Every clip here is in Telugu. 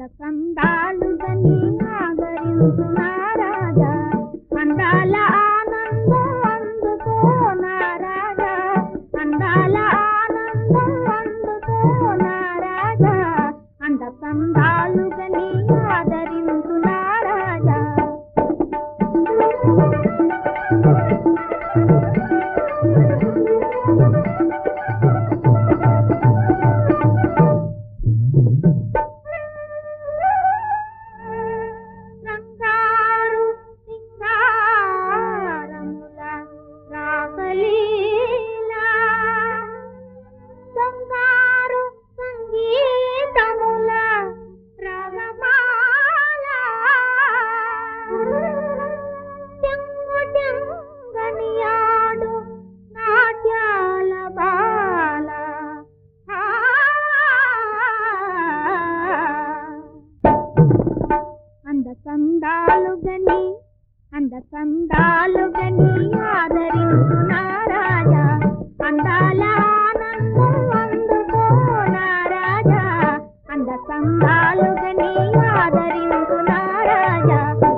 కందాలుగని ఆదరించునా రాజా అందాల ఆనందం అందుకోనా రాజా అందాల ఆనందం అందుకోనా రాజా అంద కందాలుగని ఆదరించునా రాజా అందకందాలుగని ఆదరించునా రాజా అందాల ఆనందం అందుకోనా రాజా అందకందాలుగని ఆదరించునా రాజా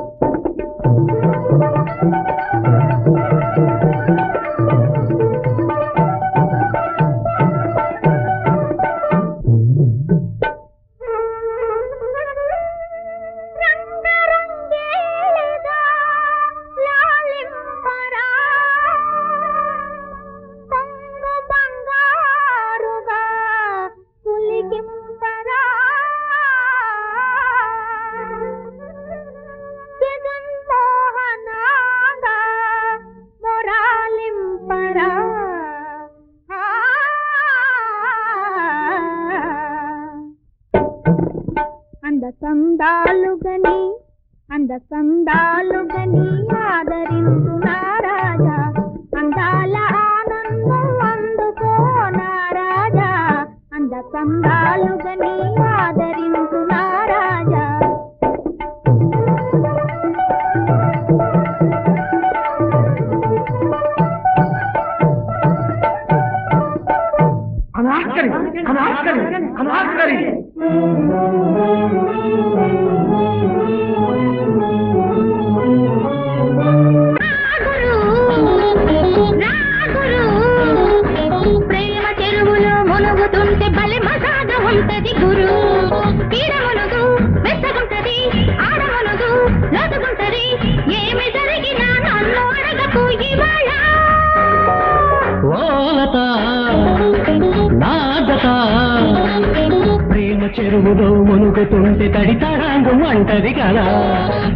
అందకందాలుగని ఆదరించునా రాజా అందాల ఆనందం అందుకోనా రాజా అందకందాలుగని ఆదరించునా రాజా అనార్కలి అనార్కలి అనార్కలి ప్రేమ చెరువులో మునుగుతుంటే బలి మసాగ ఉంటది గురు తీరమునుగు వెచ్చగుంటది ఆడమునుగు లోతుగుంటది ఏమి జరిగినా నన్ను అడగకు ఇవాళ ప్రేమ చెరువులో మునుగుతుంటే తడి తడాంగు అంటది కదా